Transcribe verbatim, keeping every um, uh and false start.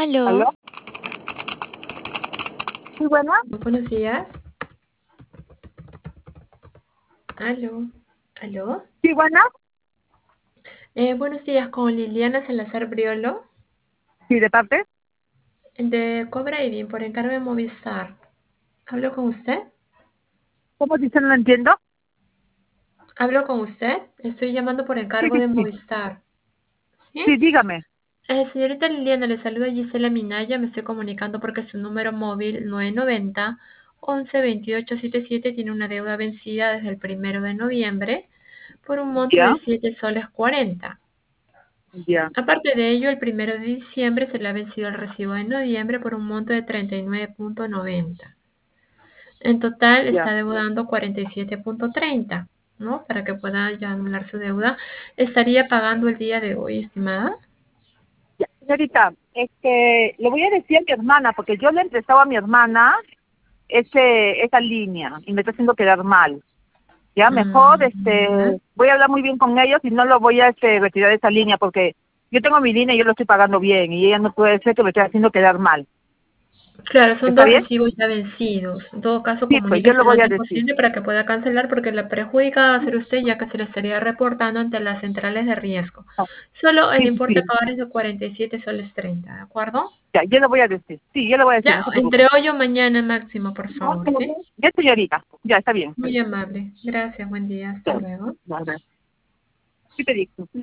Aló. ¿Aló? Sí, bueno. Buenos días. Aló. Aló. Sí, bueno. Eh, buenos días, con Liliana Salazar Briolo, Sí, de parte. de Cobrading, por encargo de Movistar. ¿Hablo con usted? ¿Cómo dice? No lo entiendo. ¿Hablo con usted? Estoy llamando por Sí, encargo sí, de sí. Movistar. ¿Sí? Sí, dígame. Eh, señorita Liliana, le saluda Gisela Minaya. Me estoy comunicando porque su número móvil nueve noventa once veintiocho setenta y siete tiene una deuda vencida desde el primero de noviembre por un monto Ya, de siete soles cuarenta. ya, Aparte de ello, el primero de diciembre se le ha vencido el recibo de noviembre por un monto de treinta y nueve punto noventa. En total ya. está deudando cuarenta y siete punto treinta, ¿no? Para que pueda ya anular su deuda. ¿Estaría pagando el día de hoy, estimada? Ya. Señorita, este, le voy a decir a mi hermana, porque yo le he prestado a mi hermana ese, esa línea y me está haciendo quedar mal. Ya, mejor, Mm, este, voy a hablar muy bien con ellos y no lo voy a este, retirar de esa línea porque yo tengo mi línea y yo lo estoy pagando bien y ella no puede ser que me esté haciendo quedar mal. Claro, son ¿Está dos bien? recibos ya vencidos. En todo caso, Sí, pues yo comuníquese lo lo voy a antes decir. posible para que pueda cancelar, porque la perjudicada va a ser usted, ya que se le estaría reportando ante las centrales de riesgo. Ah, Solo el sí, sí, importe a sí. pagar es de cuarenta y siete soles treinta, ¿de acuerdo? Ya, yo lo voy a decir. Sí, yo lo voy a decir, Ya, no se preocupe. entre hoy o mañana máximo, por favor, ¿sí? Ya, señorita. Ya, está bien. Muy amable. Gracias, buen día, hasta Ya, luego. ya, ya. ¿Qué te digo?